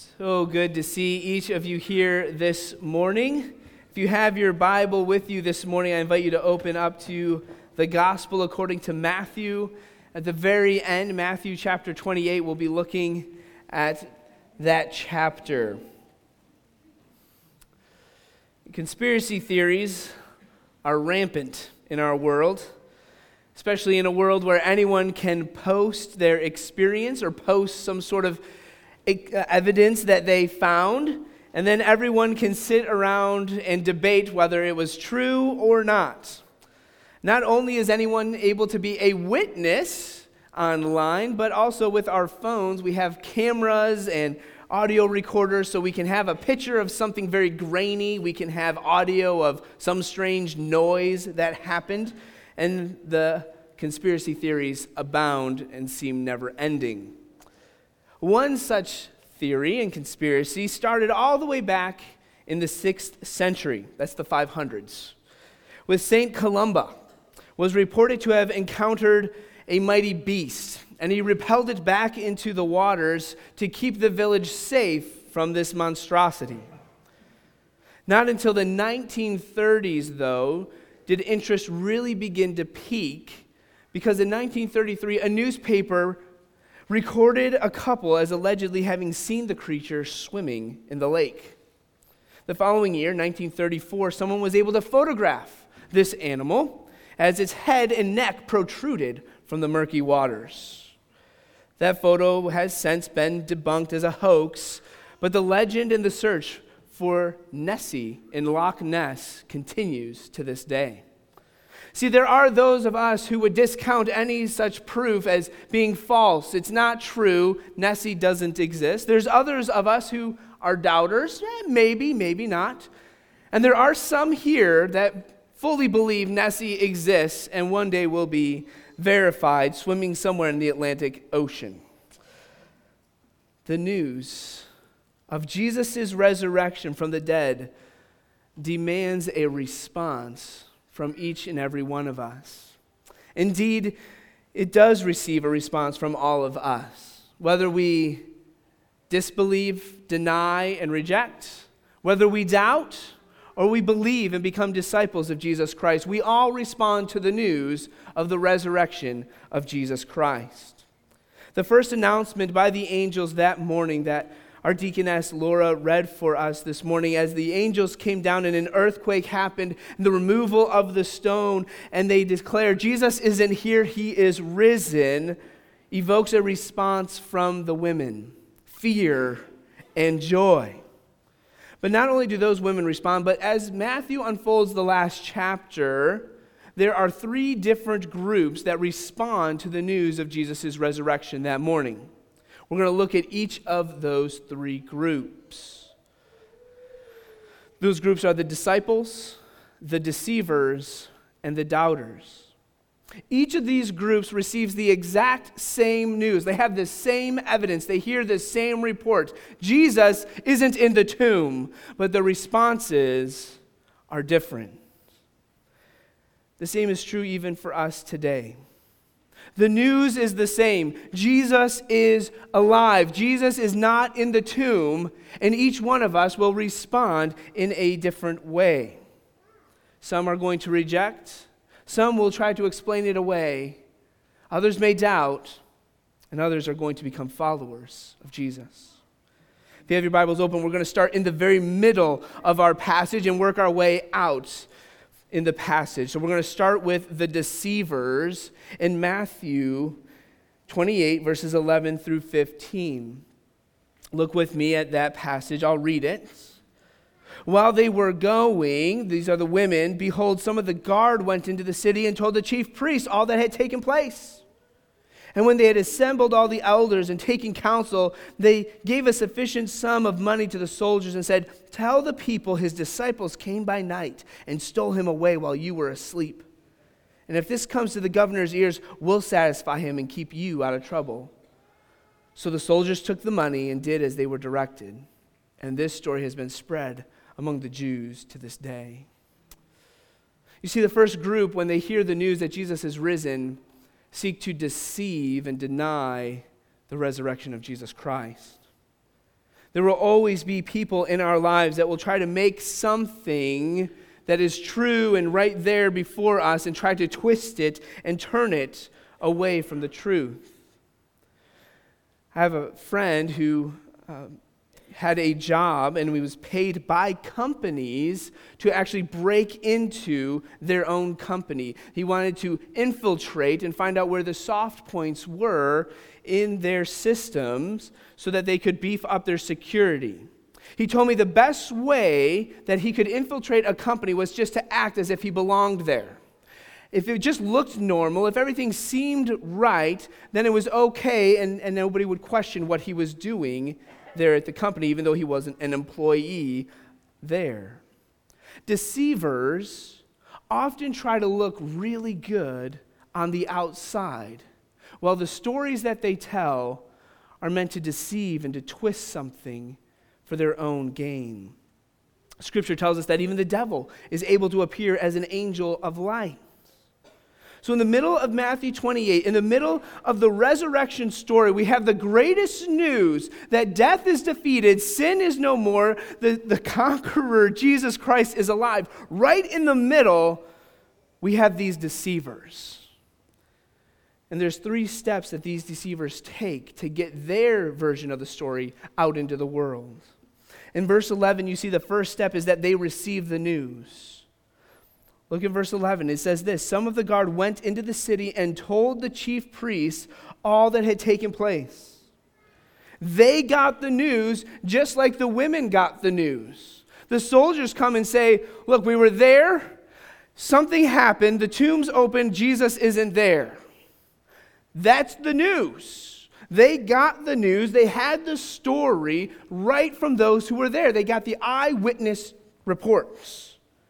So good to see each of you here this morning. If you have your Bible with you this morning, I invite you to open up to the Gospel according to Matthew. At the very end, Matthew chapter 28, we'll be looking at that chapter. Conspiracy theories are rampant in our world, especially in a world where anyone can post their experience or post some sort of evidence that they found, and then everyone can sit around and debate whether it was true or not. Not only is anyone able to be a witness online, but also with our phones, we have cameras and audio recorders, so we can have a picture of something very grainy, we can have audio of some strange noise that happened, and the conspiracy theories abound and seem never-ending. One such theory and conspiracy started all the way back in the 6th century, that's the 500s, with St. Columba, was reported to have encountered a mighty beast, and he repelled it back into the waters to keep the village safe from this monstrosity. Not until the 1930s, though, did interest really begin to peak, because in 1933, a newspaper recorded a couple as allegedly having seen the creature swimming in the lake. The following year, 1934, someone was able to photograph this animal as its head and neck protruded from the murky waters. That photo has since been debunked as a hoax, but the legend and the search for Nessie in Loch Ness continues to this day. See, there are those of us who would discount any such proof as being false. It's not true. Nessie doesn't exist. There's others of us who are doubters. Maybe, maybe not. And there are some here that fully believe Nessie exists and one day will be verified swimming somewhere in the Atlantic Ocean. The news of Jesus' resurrection from the dead demands a response from each and every one of us. Indeed, it does receive a response from all of us. Whether we disbelieve, deny, and reject, whether we doubt, or we believe and become disciples of Jesus Christ, we all respond to the news of the resurrection of Jesus Christ. The first announcement by the angels that morning that our deaconess Laura read for us this morning, as the angels came down and an earthquake happened, and the removal of the stone, and they declare, Jesus isn't here, he is risen, evokes a response from the women, fear and joy. But not only do those women respond, but as Matthew unfolds the last chapter, there are 3 different groups that respond to the news of Jesus' resurrection that morning. We're going to look at each of those 3 groups. Those groups are the disciples, the deceivers, and the doubters. Each of these groups receives the exact same news. They have the same evidence. They hear the same report. Jesus isn't in the tomb, but the responses are different. The same is true even for us today. The news is the same. Jesus is alive. Jesus is not in the tomb, and each one of us will respond in a different way. Some are going to reject. Some will try to explain it away. Others may doubt, and others are going to become followers of Jesus. If you have your Bibles open, we're going to start in the very middle of our passage and work our way out in the passage. So we're going to start with the deceivers in Matthew 28, verses 11 through 15. Look with me at that passage. I'll read it. While they were going, these are the women, behold, some of the guard went into the city and told the chief priests all that had taken place. And when they had assembled all the elders and taken counsel, they gave a sufficient sum of money to the soldiers and said, tell the people his disciples came by night and stole him away while you were asleep. And if this comes to the governor's ears, we'll satisfy him and keep you out of trouble. So the soldiers took the money and did as they were directed. And this story has been spread among the Jews to this day. You see, the first group, when they hear the news that Jesus is risen, seek to deceive and deny the resurrection of Jesus Christ. There will always be people in our lives that will try to make something that is true and right there before us and try to twist it and turn it away from the truth. I have a friend who had a job and he was paid by companies to actually break into their own company. He wanted to infiltrate and find out where the soft points were in their systems so that they could beef up their security. He told me the best way that he could infiltrate a company was just to act as if he belonged there. If it just looked normal, if everything seemed right, then it was okay and nobody would question what he was doing there at the company, even though he wasn't an employee there. Deceivers often try to look really good on the outside, while the stories that they tell are meant to deceive and to twist something for their own gain. Scripture tells us that even the devil is able to appear as an angel of light. So in the middle of Matthew 28, in the middle of the resurrection story, we have the greatest news that death is defeated, sin is no more, the conqueror, Jesus Christ, is alive. Right in the middle, we have these deceivers. And there's 3 steps that these deceivers take to get their version of the story out into the world. In verse 11, you see the first step is that they receive the news. Look at verse 11. It says this: some of the guard went into the city and told the chief priests all that had taken place. They got the news just like the women got the news. The soldiers come and say, look, we were there, something happened, the tomb's open, Jesus isn't there. That's the news. They got the news, they had the story right from those who were there. They got the eyewitness reports.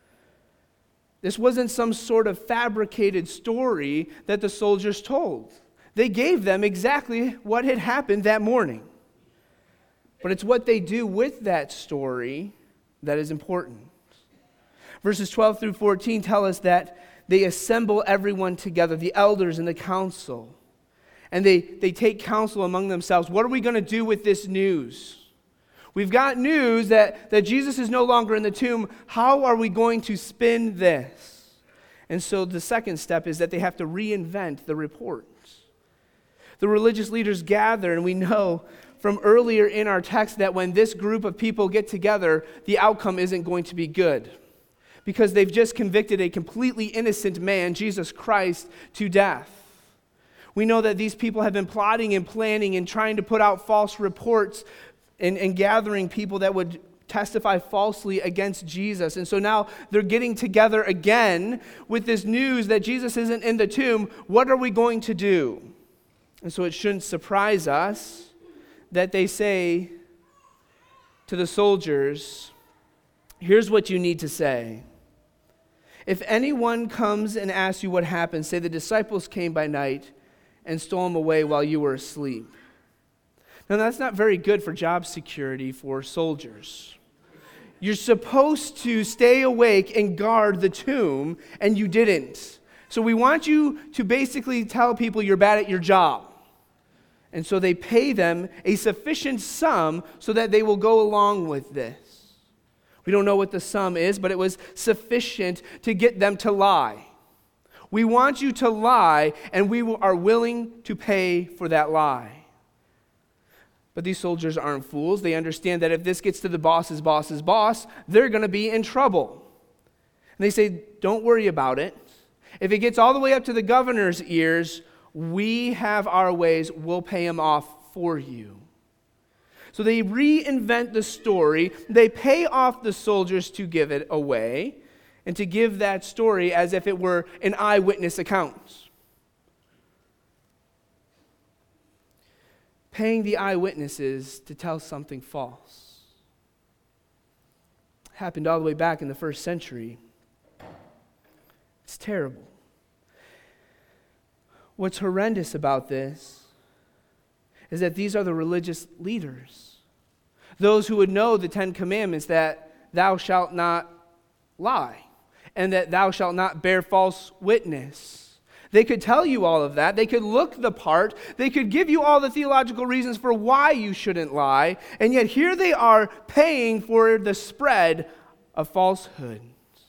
This wasn't some sort of fabricated story that the soldiers told. They gave them exactly what had happened that morning. But it's what they do with that story that is important. Verses 12 through 14 tell us that they assemble everyone together, the elders and the council. And they take counsel among themselves. What are we going to do with this news? We've got news that Jesus is no longer in the tomb. How are we going to spin this? And so the second step is that they have to reinvent the reports. The religious leaders gather, and we know from earlier in our text that when this group of people get together, the outcome isn't going to be good, because they've just convicted a completely innocent man, Jesus Christ, to death. We know that these people have been plotting and planning and trying to put out false reports and gathering people that would testify falsely against Jesus. And so now they're getting together again with this news that Jesus isn't in the tomb. What are we going to do? And so it shouldn't surprise us that they say to the soldiers, here's what you need to say. If anyone comes and asks you what happened, say the disciples came by night and stole him away while you were asleep. Now, that's not very good for job security for soldiers. You're supposed to stay awake and guard the tomb, and you didn't. So we want you to basically tell people you're bad at your job. And so they pay them a sufficient sum so that they will go along with this. We don't know what the sum is, but it was sufficient to get them to lie. We want you to lie, and we are willing to pay for that lie. But these soldiers aren't fools. They understand that if this gets to the boss's boss's boss, they're going to be in trouble. And they say, don't worry about it. If it gets all the way up to the governor's ears, we have our ways. We'll pay him off for you. So they reinvent the story. They pay off the soldiers to give it away and to give that story as if it were an eyewitness account. Paying the eyewitnesses to tell something false. Happened all the way back in the first century. It's terrible. What's horrendous about this is that these are the religious leaders. Those who would know the 10 Commandments, that thou shalt not lie, and that thou shalt not bear false witness. They could tell you all of that. They could look the part. They could give you all the theological reasons for why you shouldn't lie. And yet here they are paying for the spread of falsehood.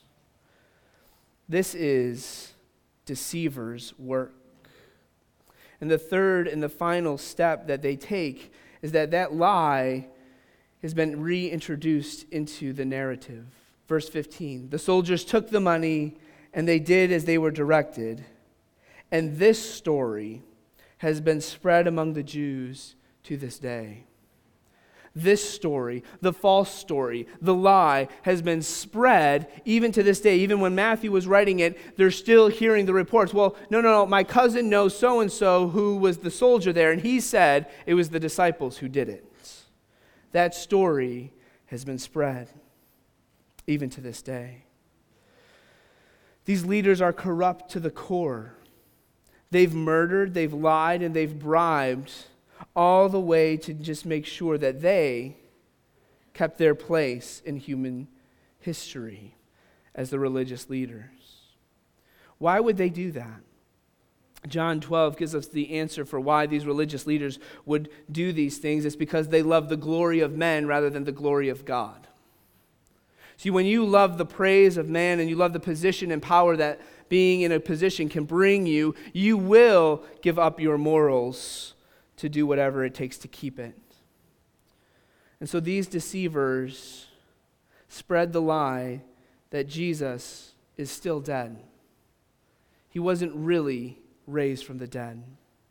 This is deceivers' work. And the third and the final step that they take is that lie has been reintroduced into the narrative. Verse 15, the soldiers took the money and they did as they were directed. And this story has been spread among the Jews to this day. This story, the false story, the lie, has been spread even to this day. Even when Matthew was writing it, they're still hearing the reports. Well, no, my cousin knows so-and-so who was the soldier there, and he said it was the disciples who did it. That story has been spread even to this day. These leaders are corrupt to the core. They've murdered, they've lied, and they've bribed all the way to just make sure that they kept their place in human history as the religious leaders. Why would they do that? John 12 gives us the answer for why these religious leaders would do these things. It's because they love the glory of men rather than the glory of God. See, when you love the praise of man and you love the position and power that being in a position can bring you, you will give up your morals to do whatever it takes to keep it. And so these deceivers spread the lie that Jesus is still dead. He wasn't really raised from the dead.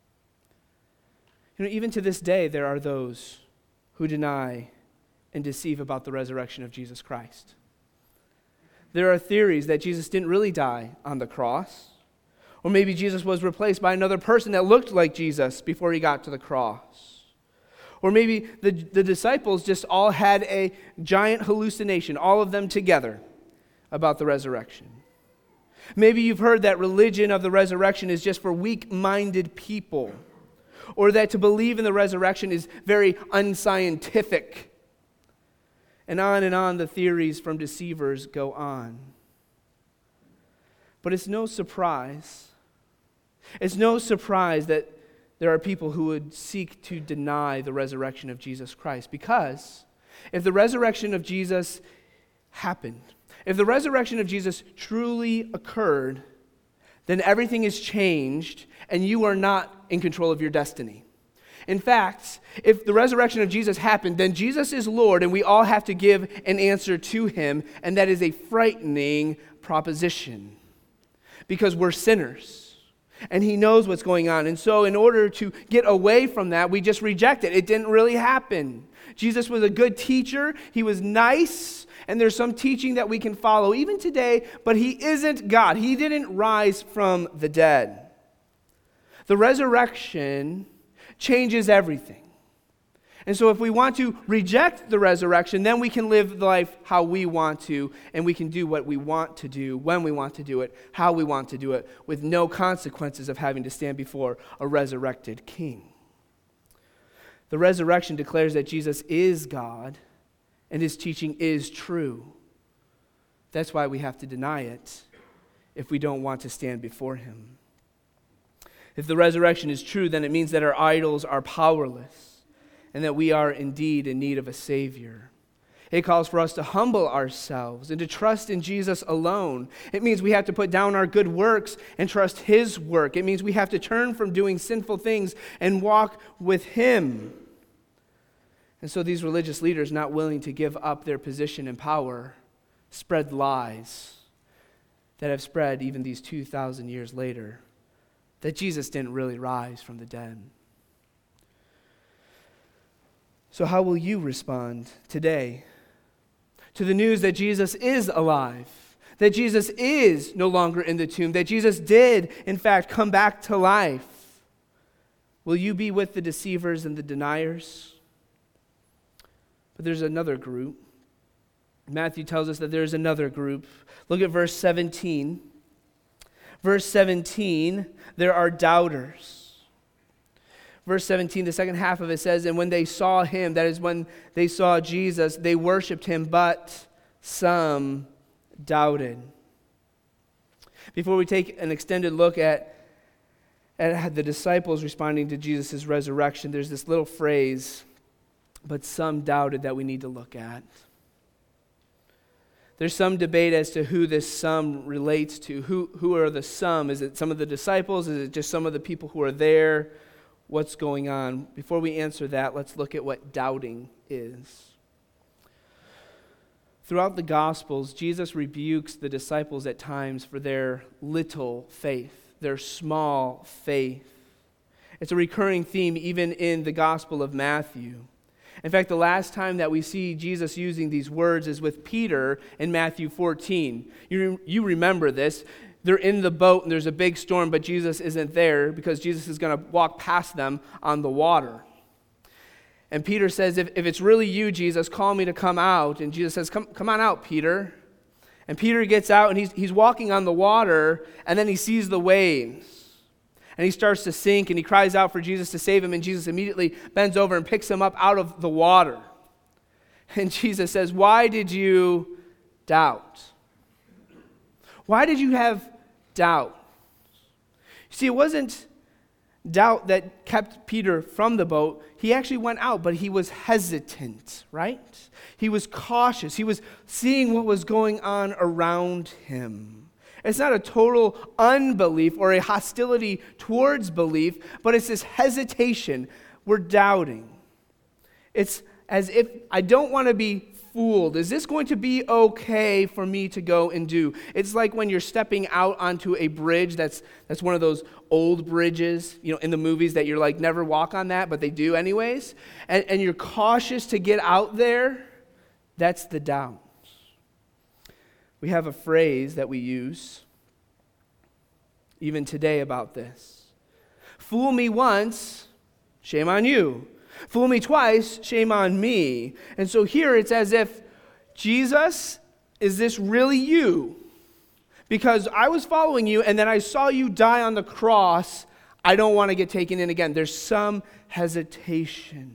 Even to this day, there are those who deny and deceive about the resurrection of Jesus Christ. There are theories that Jesus didn't really die on the cross, or maybe Jesus was replaced by another person that looked like Jesus before he got to the cross. Or maybe the disciples just all had a giant hallucination, all of them together, about the resurrection. Maybe you've heard that religion of the resurrection is just for weak-minded people, or that to believe in the resurrection is very unscientific. And on the theories from deceivers go on. But it's no surprise. It's no surprise that there are people who would seek to deny the resurrection of Jesus Christ, because if the resurrection of Jesus happened, if the resurrection of Jesus truly occurred, then everything is changed and you are not in control of your destiny. In fact, if the resurrection of Jesus happened, then Jesus is Lord and we all have to give an answer to him, and that is a frightening proposition because we're sinners and he knows what's going on. And so in order to get away from that, we just reject it. It didn't really happen. Jesus was a good teacher. He was nice. And there's some teaching that we can follow even today, but he isn't God. He didn't rise from the dead. The resurrection changes everything. And so if we want to reject the resurrection, then we can live life how we want to, and we can do what we want to do, when we want to do it, how we want to do it, with no consequences of having to stand before a resurrected king. The resurrection declares that Jesus is God, and his teaching is true. That's why we have to deny it if we don't want to stand before him. If the resurrection is true, then it means that our idols are powerless and that we are indeed in need of a Savior. It calls for us to humble ourselves and to trust in Jesus alone. It means we have to put down our good works and trust his work. It means we have to turn from doing sinful things and walk with him. And so these religious leaders, not willing to give up their position and power, spread lies that have spread even these 2,000 years later, that Jesus didn't really rise from the dead. So how will you respond today to the news that Jesus is alive, that Jesus is no longer in the tomb, that Jesus did, in fact, come back to life? Will you be with the deceivers and the deniers? But there's another group. Matthew tells us that there's another group. Look at verse 17. Verse 17, there are doubters. Verse 17, the second half of it says, and when they saw him, that is when they saw Jesus, they worshiped him, but some doubted. Before we take an extended look at And the disciples responding to Jesus' resurrection, there's this little phrase, but some doubted, that we need to look at. There's some debate as to who this some relates to. Who are the some? Is it some of the disciples? Is it just some of the people who are there? What's going on? Before we answer that, let's look at what doubting is. Throughout the Gospels, Jesus rebukes the disciples at times for their little faith, their small faith. It's a recurring theme even in the Gospel of Matthew. In fact, the last time that we see Jesus using these words is with Peter in Matthew 14. You remember this. They're in the boat and there's a big storm, but Jesus isn't there because Jesus is going to walk past them on the water. And Peter says, if it's really you, Jesus, call me to come out. And Jesus says, come on out, Peter. And Peter gets out and he's walking on the water, and then he sees the waves. And he starts to sink, and he cries out for Jesus to save him, and Jesus immediately bends over and picks him up out of the water. And Jesus says, why did you doubt? Why did you have doubt? You see, it wasn't doubt that kept Peter from the boat. He actually went out, but he was hesitant, right? He was cautious. He was seeing what was going on around him. It's not a total unbelief or a hostility towards belief, but it's this hesitation. We're doubting. It's as if I don't want to be fooled. Is this going to be okay for me to go and do? It's like when you're stepping out onto a bridge that's one of those old bridges, in the movies that you're like, never walk on that, but they do anyways. And you're cautious to get out there. That's the doubt. We have a phrase that we use even today about this. Fool me once, shame on you. Fool me twice, shame on me. And so here it's as if, Jesus, is this really you? Because I was following you and then I saw you die on the cross. I don't want to get taken in again. There's some hesitation.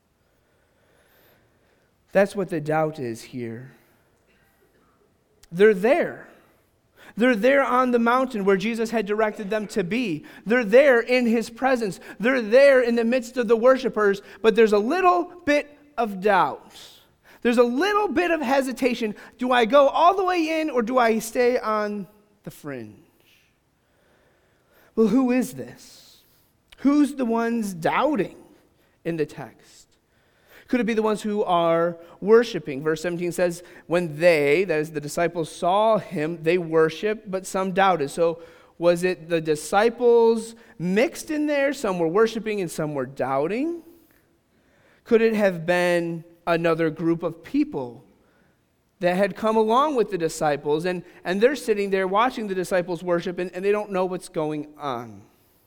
That's what the doubt is here. They're there. They're there on the mountain where Jesus had directed them to be. They're there in his presence. They're there in the midst of the worshipers, but there's a little bit of doubt. There's a little bit of hesitation. Do I go all the way in or do I stay on the fringe? Well, who is this? Who's the ones doubting in the text? Could it be the ones who are worshiping? Verse 17 says, when they, that is the disciples, saw him, they worshiped, but some doubted. So was it the disciples mixed in there? Some were worshiping and some were doubting? Could it have been another group of people that had come along with the disciples and they're sitting there watching the disciples worship and they don't know what's going on?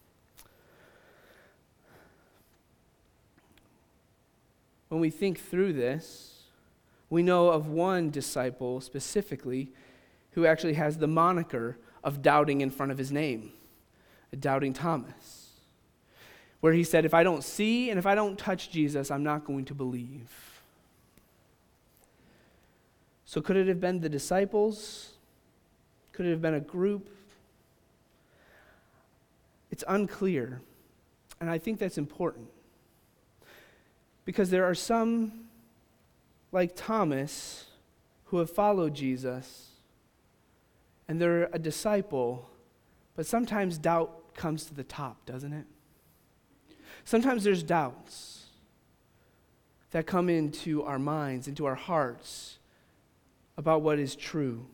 When we think through this, we know of one disciple specifically who actually has the moniker of doubting in front of his name, Doubting Thomas, where he said, if I don't see and if I don't touch Jesus, I'm not going to believe. So could it have been the disciples? Could it have been a group? It's unclear, and I think that's important. Because there are some, like Thomas, who have followed Jesus, and they're a disciple, but sometimes doubt comes to the top, doesn't it? Sometimes there's doubts that come into our minds, into our hearts, about what is true.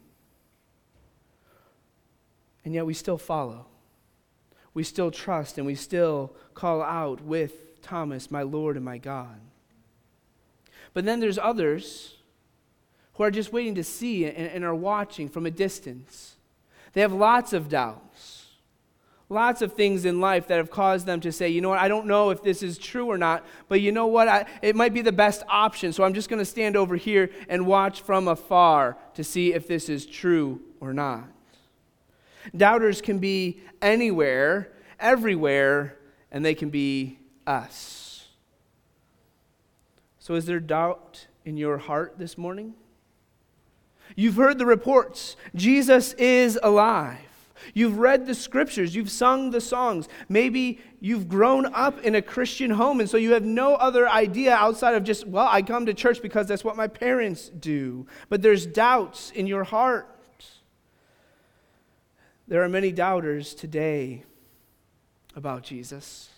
And yet we still follow. We still trust, and we still call out with Thomas, my Lord and my God. But then there's others who are just waiting to see and are watching from a distance. They have lots of doubts, lots of things in life that have caused them to say, you know what, I don't know if this is true or not, but you know what, it might be the best option, so I'm just going to stand over here and watch from afar to see if this is true or not. Doubters can be anywhere, everywhere, and they can be us. So is there doubt in your heart this morning? You've heard the reports. Jesus is alive. You've read the scriptures. You've sung the songs. Maybe you've grown up in a Christian home, and so you have no other idea outside of just, well, I come to church because that's what my parents do. But there's doubts in your heart. There are many doubters today about Jesus.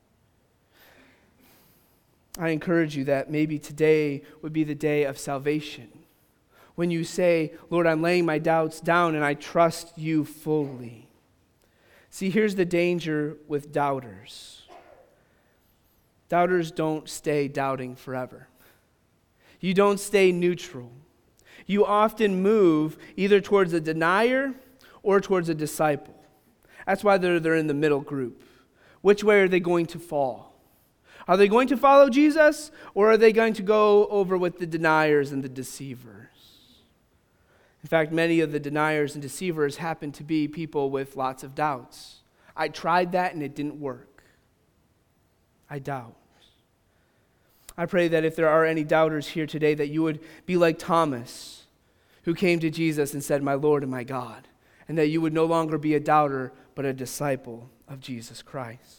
I encourage you that maybe today would be the day of salvation. When you say, Lord, I'm laying my doubts down and I trust you fully. See, here's the danger with doubters. Doubters don't stay doubting forever. You don't stay neutral. You often move either towards a denier or towards a disciple. That's why they're in the middle group. Which way are they going to fall? Are they going to follow Jesus, or are they going to go over with the deniers and the deceivers? In fact, many of the deniers and deceivers happen to be people with lots of doubts. I tried that and it didn't work. I doubt. I pray that if there are any doubters here today, that you would be like Thomas, who came to Jesus and said, my Lord and my God, and that you would no longer be a doubter, but a disciple of Jesus Christ.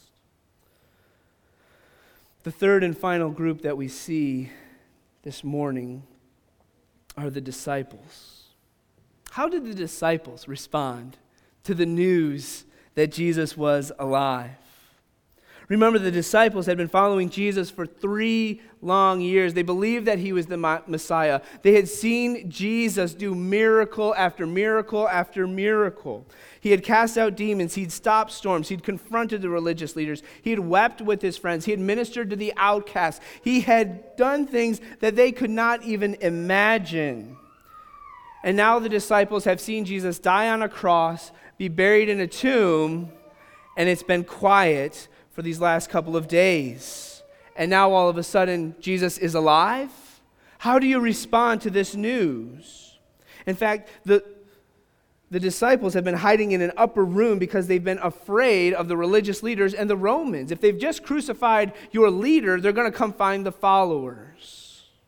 The third and final group that we see this morning are the disciples. How did the disciples respond to the news that Jesus was alive? Remember, the disciples had been following Jesus for 3 long years. They believed that he was the Messiah. They had seen Jesus do miracle after miracle after miracle. He had cast out demons. He'd stopped storms. He'd confronted the religious leaders. He had wept with his friends. He had ministered to the outcasts. He had done things that they could not even imagine. And now the disciples have seen Jesus die on a cross, be buried in a tomb, and it's been quiet for these last couple of days. And now all of a sudden, Jesus is alive? How do you respond to this news? In fact, the disciples have been hiding in an upper room because they've been afraid of the religious leaders and the Romans. If they've just crucified your leader, they're going to come find the followers.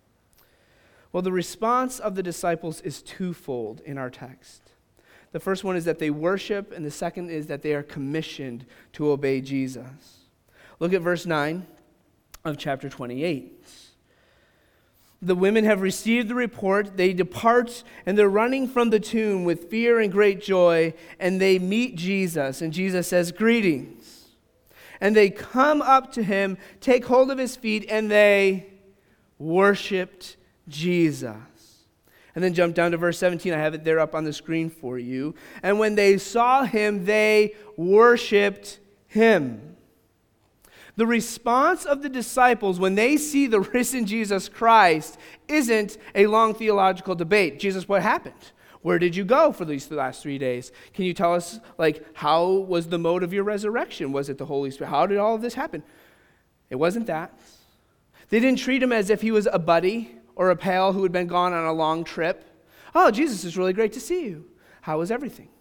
Well, the response of the disciples is twofold in our text. The first one is that they worship, and the second is that they are commissioned to obey Jesus. Look at verse 9 of chapter 28. The women have received the report. They depart, and they're running from the tomb with fear and great joy, and they meet Jesus, and Jesus says, greetings. And they come up to him, take hold of his feet, and they worshiped Jesus. And then jump down to verse 17. I have it there up on the screen for you. And when they saw him, they worshiped him. The response of the disciples when they see the risen Jesus Christ isn't a long theological debate. Jesus, what happened? Where did you go for these last 3 days? Can you tell us, how was the mode of your resurrection? Was it the Holy Spirit? How did all of this happen? It wasn't that. They didn't treat him as if he was a buddy or a pal who had been gone on a long trip. Oh, Jesus, it's really great to see you. How is everything?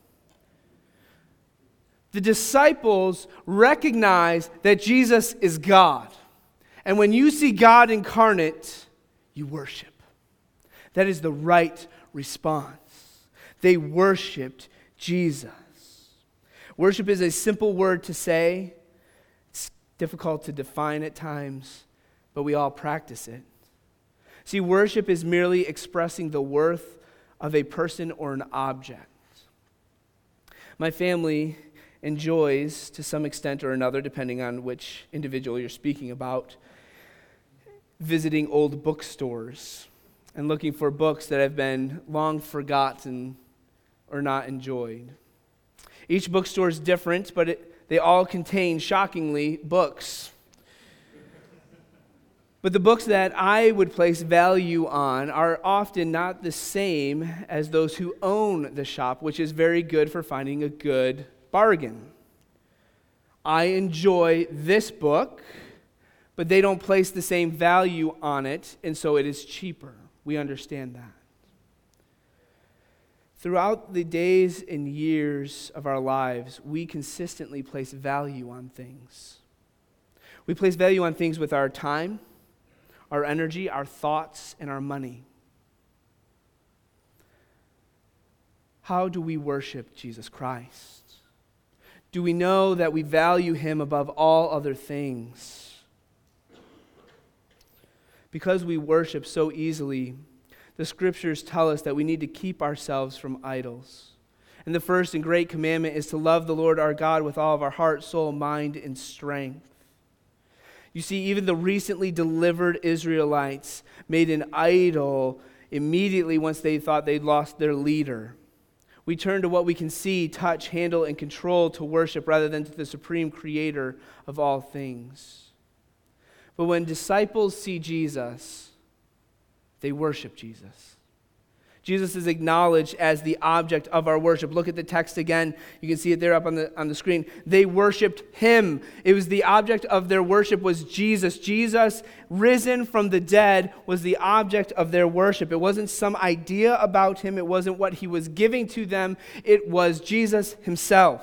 The disciples recognize that Jesus is God. And when you see God incarnate, you worship. That is the right response. They worshiped Jesus. Worship is a simple word to say. It's difficult to define at times, but we all practice it. See, worship is merely expressing the worth of a person or an object. My family enjoys, to some extent or another, depending on which individual you're speaking about, visiting old bookstores and looking for books that have been long forgotten or not enjoyed. Each bookstore is different, but they all contain, shockingly, books. But the books that I would place value on are often not the same as those who own the shop, which is very good for finding a good bargain. I enjoy this book, but they don't place the same value on it, and so it is cheaper. We understand that. Throughout the days and years of our lives, we consistently place value on things. We place value on things with our time, our energy, our thoughts, and our money. How do we worship Jesus Christ? Do we know that we value him above all other things? Because we worship so easily, the scriptures tell us that we need to keep ourselves from idols. And the first and great commandment is to love the Lord our God with all of our heart, soul, mind, and strength. You see, even the recently delivered Israelites made an idol immediately once they thought they'd lost their leader. We turn to what we can see, touch, handle, and control to worship rather than to the supreme creator of all things. But when disciples see Jesus, they worship Jesus. Jesus is acknowledged as the object of our worship. Look at the text again. You can see it there up on the screen. They worshiped him. It was the object of their worship was Jesus. Jesus, risen from the dead, was the object of their worship. It wasn't some idea about him. It wasn't what he was giving to them. It was Jesus himself.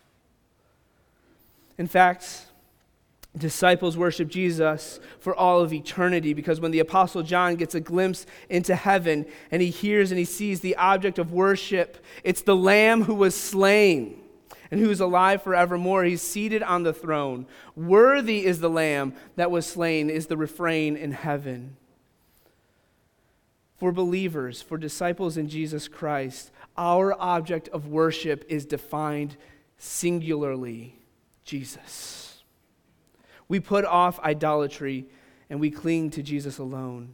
In fact, disciples worship Jesus for all of eternity, because when the Apostle John gets a glimpse into heaven and he hears and he sees the object of worship, it's the Lamb who was slain and who is alive forevermore. He's seated on the throne. Worthy is the Lamb that was slain is the refrain in heaven. For believers, for disciples in Jesus Christ, our object of worship is defined singularly: Jesus. We put off idolatry and we cling to Jesus alone.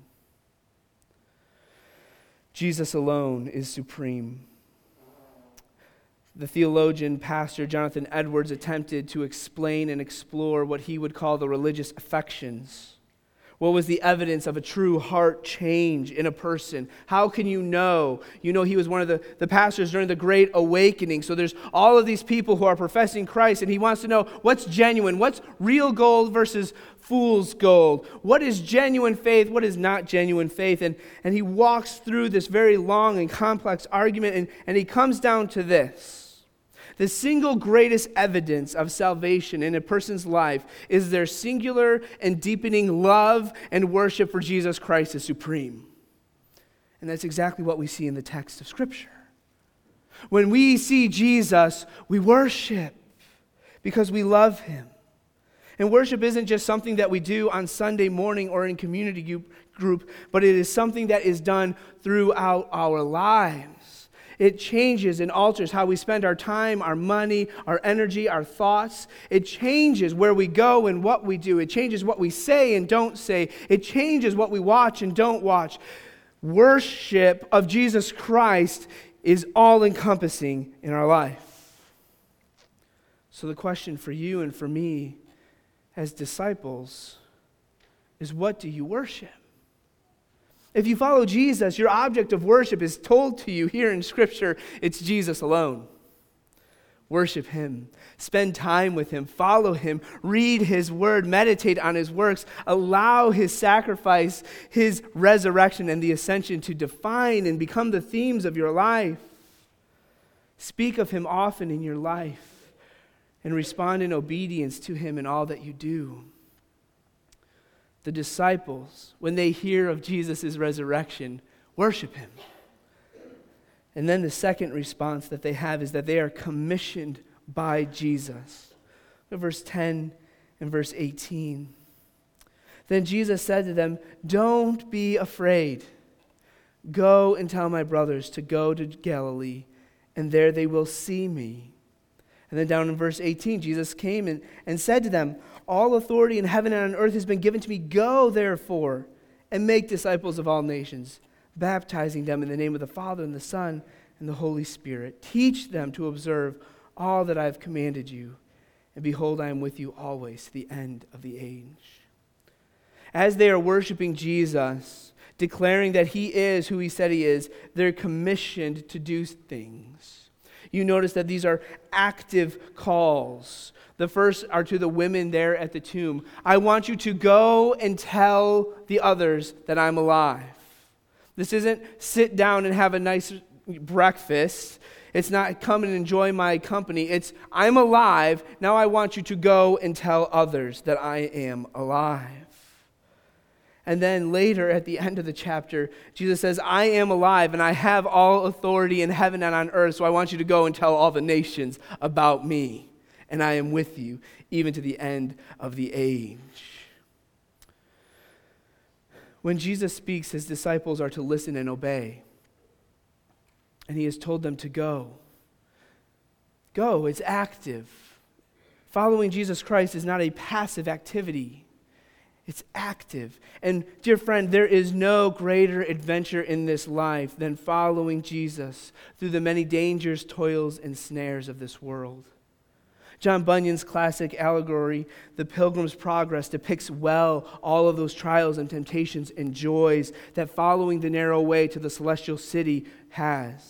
Jesus alone is supreme. The theologian, Pastor Jonathan Edwards, attempted to explain and explore what he would call the religious affections. What was the evidence of a true heart change in a person? How can you know? You know, he was one of the pastors during the Great Awakening. So there's all of these people who are professing Christ, and he wants to know what's genuine, what's real gold versus fool's gold. What is genuine faith? What is not genuine faith? And he walks through this very long and complex argument, and he comes down to this. The single greatest evidence of salvation in a person's life is their singular and deepening love and worship for Jesus Christ as supreme. And that's exactly what we see in the text of Scripture. When we see Jesus, we worship because we love him. And worship isn't just something that we do on Sunday morning or in community group, but it is something that is done throughout our lives. It changes and alters how we spend our time, our money, our energy, our thoughts. It changes where we go and what we do. It changes what we say and don't say. It changes what we watch and don't watch. Worship of Jesus Christ is all-encompassing in our life. So the question for you and for me as disciples is, what do you worship? If you follow Jesus, your object of worship is told to you here in Scripture. It's Jesus alone. Worship him. Spend time with him. Follow him. Read his word. Meditate on his works. Allow his sacrifice, his resurrection, and the ascension to define and become the themes of your life. Speak of him often in your life and respond in obedience to him in all that you do. The disciples, when they hear of Jesus' resurrection, worship him. And then the second response that they have is that they are commissioned by Jesus. Look at verse 10 and verse 18. Then Jesus said to them, "Don't be afraid. Go and tell my brothers to go to Galilee, and there they will see me." And then down in verse 18, Jesus came and said to them, "All authority in heaven and on earth has been given to me. Go, therefore, and make disciples of all nations, baptizing them in the name of the Father and the Son and the Holy Spirit. Teach them to observe all that I have commanded you. And behold, I am with you always to the end of the age." As they are worshiping Jesus, declaring that he is who he said he is, they're commissioned to do things. You notice that these are active calls. The first are to the women there at the tomb. I want you to go and tell the others that I'm alive. This isn't sit down and have a nice breakfast. It's not come and enjoy my company. It's I'm alive. Now I want you to go and tell others that I am alive. And then later at the end of the chapter, Jesus says, I am alive and I have all authority in heaven and on earth, so I want you to go and tell all the nations about me. and I am with you, even to the end of the age. When Jesus speaks, his disciples are to listen and obey. And he has told them to go. Go, it's active. Following Jesus Christ is not a passive activity. It's active. And dear friend, there is no greater adventure in this life than following Jesus through the many dangers, toils, and snares of this world. John Bunyan's classic allegory, The Pilgrim's Progress, depicts well all of those trials and temptations and joys that following the narrow way to the celestial city has.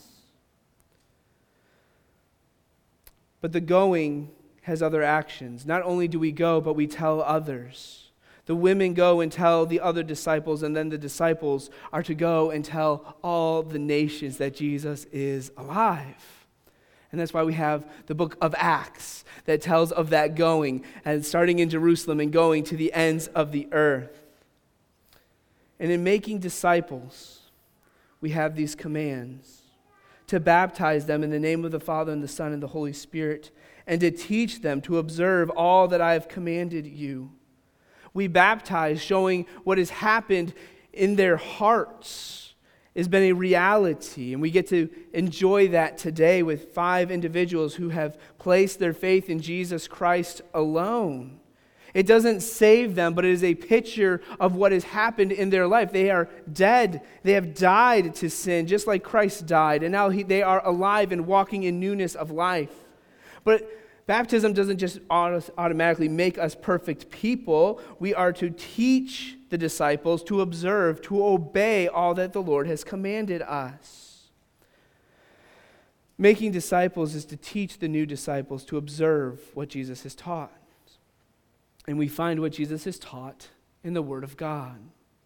But the going has other actions. Not only do we go, but we tell others. The women go and tell the other disciples, and then the disciples are to go and tell all the nations that Jesus is alive. And that's why we have the book of Acts that tells of that going, and starting in Jerusalem and going to the ends of the earth. And in making disciples, we have these commands to baptize them in the name of the Father and the Son and the Holy Spirit, and to teach them to observe all that I have commanded you. We baptize, showing what has happened in their hearts has been a reality, and we get to enjoy that today with 5 individuals who have placed their faith in Jesus Christ alone. It doesn't save them, but it is a picture of what has happened in their life. They are dead. They have died to sin, just like Christ died, and now they are alive and walking in newness of life. But baptism doesn't just automatically make us perfect people. We are to teach the disciples to observe, to obey all that the Lord has commanded us. Making disciples is to teach the new disciples to observe what Jesus has taught. And we find what Jesus has taught in the Word of God.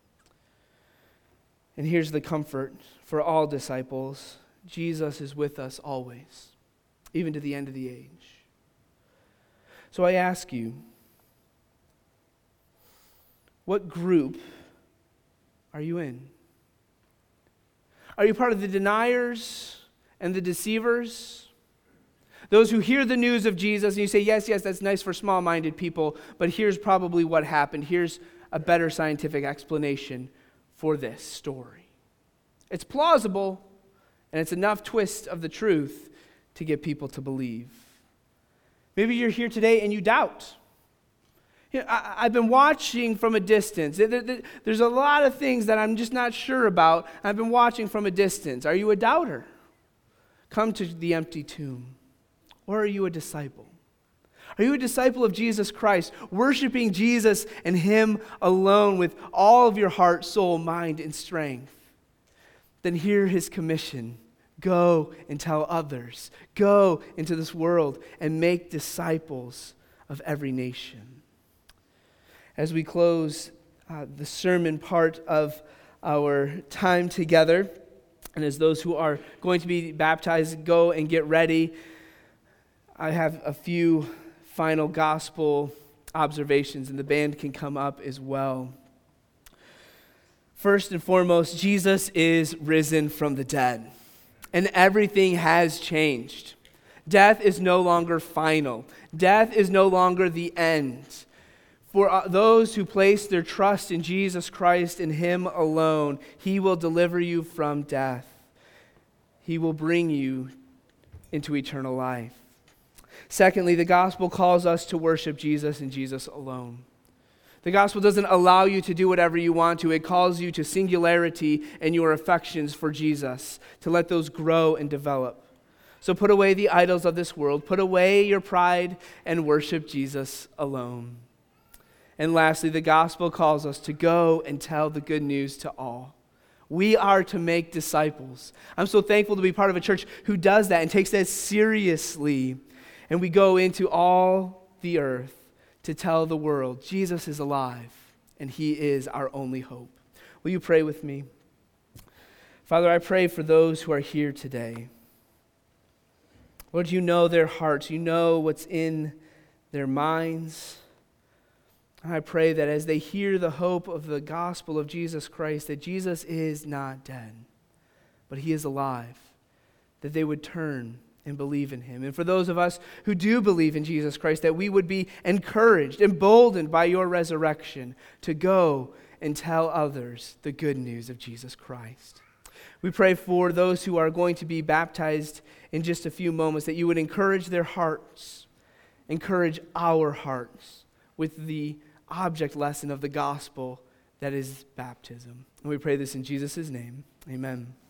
And here's the comfort for all disciples. Jesus is with us always, even to the end of the age. So I ask you, what group are you in? Are you part of the deniers and the deceivers? Those who hear the news of Jesus and you say, yes, that's nice for small-minded people, but here's probably what happened. Here's a better scientific explanation for this story. It's plausible, and it's enough twist of the truth to get people to believe. Maybe you're here today and you doubt. You know, I've been watching from a distance. There's a lot of things that I'm just not sure about. I've been watching from a distance. Are you a doubter? Come to the empty tomb. Or are you a disciple? Are you a disciple of Jesus Christ, worshiping Jesus and Him alone with all of your heart, soul, mind, and strength? Then hear His commission. Go and tell others. Go into this world and make disciples of every nation. As we close the sermon part of our time together, and as those who are going to be baptized go and get ready, I have a few final gospel observations, and the band can come up as well. First and foremost, Jesus is risen from the dead, and everything has changed. Death is no longer final. Death is no longer the end. For those who place their trust in Jesus Christ and Him alone, He will deliver you from death. He will bring you into eternal life. Secondly, the gospel calls us to worship Jesus and Jesus alone. The gospel doesn't allow you to do whatever you want to. It calls you to singularity in your affections for Jesus, to let those grow and develop. So put away the idols of this world, put away your pride, and worship Jesus alone. And lastly, the gospel calls us to go and tell the good news to all. We are to make disciples. I'm so thankful to be part of a church who does that and takes that seriously. And we go into all the earth to tell the world Jesus is alive and He is our only hope. Will you pray with me? Father, I pray for those who are here today. Lord, you know their hearts. You know what's in their minds. And I pray that as they hear the hope of the gospel of Jesus Christ, that Jesus is not dead, but He is alive, that they would turn and believe in him. And for those of us who do believe in Jesus Christ, that we would be encouraged, emboldened by your resurrection to go and tell others the good news of Jesus Christ. We pray for those who are going to be baptized in just a few moments, that you would encourage their hearts, encourage our hearts with the object lesson of the gospel that is baptism. And we pray this in Jesus' name. Amen.